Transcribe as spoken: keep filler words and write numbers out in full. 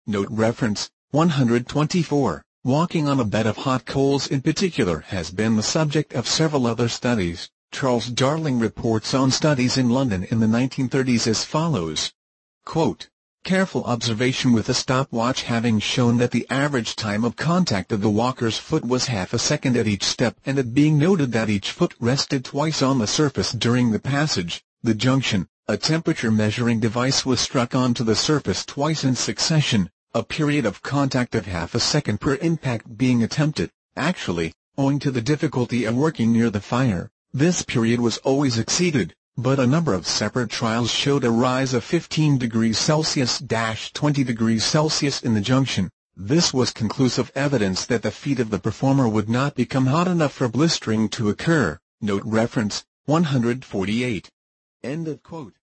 Note reference, one hundred twenty-four. Walking on a bed of hot coals in particular has been the subject of several other studies. Charles Darling reports on studies in London in the nineteen thirties as follows. Quote, careful observation with a stopwatch having shown that the average time of contact of the walker's foot was half a second at each step, and it being noted that each foot rested twice on the surface during the passage, the junction, a temperature-measuring device was struck onto the surface twice in succession, a period of contact of half a second per impact being attempted. Actually, owing to the difficulty of working near the fire, this period was always exceeded, but a number of separate trials showed a rise of fifteen degrees Celsius to twenty degrees Celsius in the junction. This was conclusive evidence that the feet of the performer would not become hot enough for blistering to occur. Note reference, one hundred forty-eight. End of quote.